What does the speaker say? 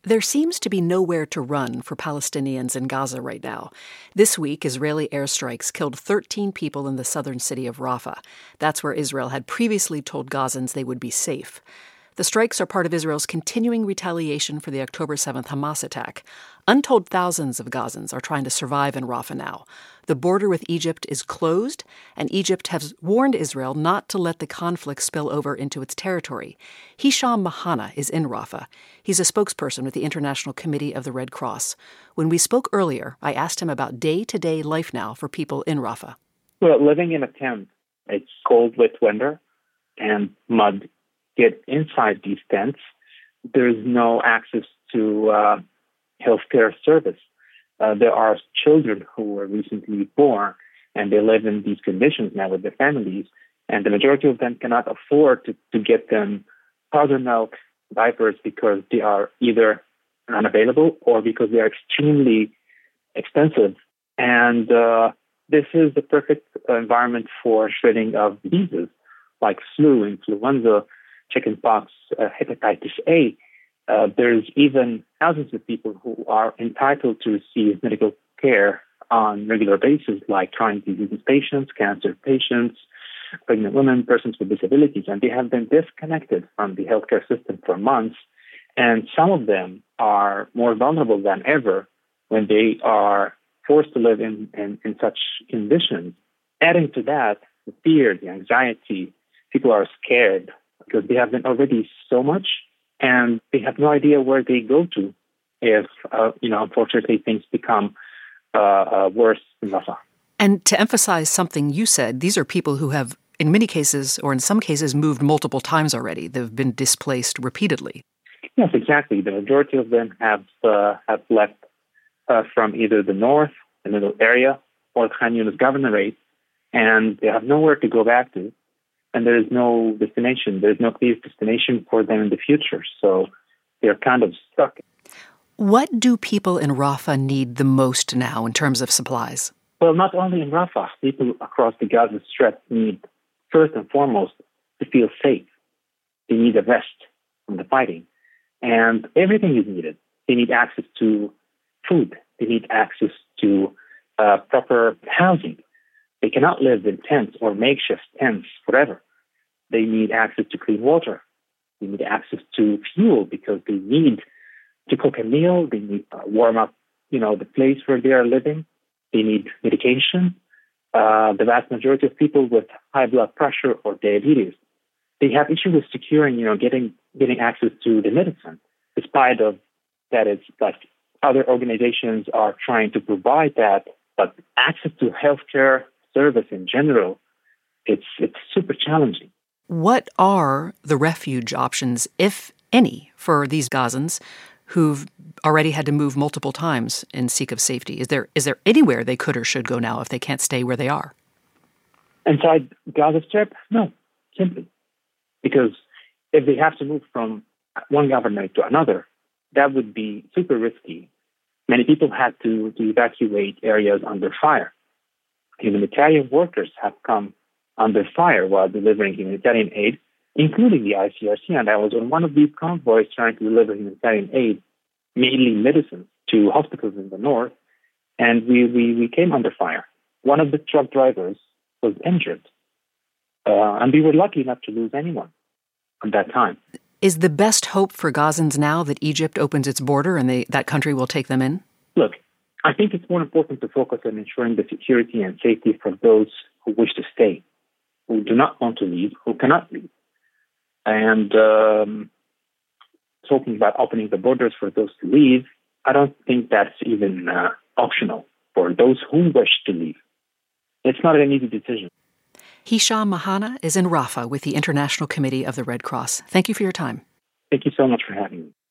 There seems to be nowhere to run for Palestinians in Gaza right now. This week, Israeli airstrikes killed 13 people in the southern city of Rafah. That's where Israel had previously told Gazans they would be safe. The strikes are part of Israel's continuing retaliation for the October 7th Hamas attack. Untold thousands of Gazans are trying to survive in Rafah now. The border with Egypt is closed, and Egypt has warned Israel not to let the conflict spill over into its territory. Hisham Mahana is in Rafah. He's a spokesperson with the International Committee of the Red Cross. When we spoke earlier, I asked him about day-to-day life now for people in Rafah. Well, living in a tent, it's cold with winter and mud. Get inside these tents, there's no access to healthcare service. There are children who were recently born, and they live in these conditions now with their families, and the majority of them cannot afford to get them powdered milk, diapers, because they are either unavailable or because they are extremely expensive. And this is the perfect environment for spreading of diseases like flu, influenza, chickenpox, hepatitis A. There's even thousands of people who are entitled to receive medical care on a regular basis, like chronic disease patients, cancer patients, pregnant women, persons with disabilities, and they have been disconnected from the healthcare system for months. And some of them are more vulnerable than ever when they are forced to live in such conditions. Adding to that, the fear, the anxiety, people are scared because they have been already so much, and they have no idea where they go to if, unfortunately, things become worse in Rafah. And to emphasize something you said, these are people who have, in many cases, or in some cases, moved multiple times already. They've been displaced repeatedly. Yes, exactly. The majority of them have left from either the north, the middle area, or Khan Yunis governorate, and they have nowhere to go back to. And there is no destination. There's no clear destination for them in the future. So they're kind of stuck. What do people in Rafah need the most now in terms of supplies? Well, not only in Rafah. People across the Gaza Strip need, first and foremost, to feel safe. They need a rest from the fighting. And everything is needed. They need access to food. They need access to proper housing. They cannot live in tents or makeshift tents forever. They need access to clean water. They need access to fuel because they need to cook a meal. They need to warm up, the place where they are living. They need medication. The vast majority of people with high blood pressure or diabetes, they have issues with securing, getting access to the medicine, despite of that it's like other organizations are trying to provide that, but access to healthcare service in general, it's super challenging. What are the refuge options, if any, for these Gazans who've already had to move multiple times in seek of safety? Is there anywhere they could or should go now if they can't stay where they are? Inside Gaza Strip? No, simply. Because if they have to move from one government to another, that would be super risky. Many people had to evacuate areas under fire. Humanitarian workers have come under fire while delivering humanitarian aid, including the ICRC. And I was on one of these convoys trying to deliver humanitarian aid, mainly medicine, to hospitals in the north, and we came under fire. One of the truck drivers was injured, and we were lucky not to lose anyone at that time. Is the best hope for Gazans now that Egypt opens its border and that country will take them in? Look, I think it's more important to focus on ensuring the security and safety for those who wish to stay, who do not want to leave, who cannot leave. And talking about opening the borders for those to leave, I don't think that's even optional for those who wish to leave. It's not an easy decision. Hisham Mahana is in Rafah with the International Committee of the Red Cross. Thank you for your time. Thank you so much for having me.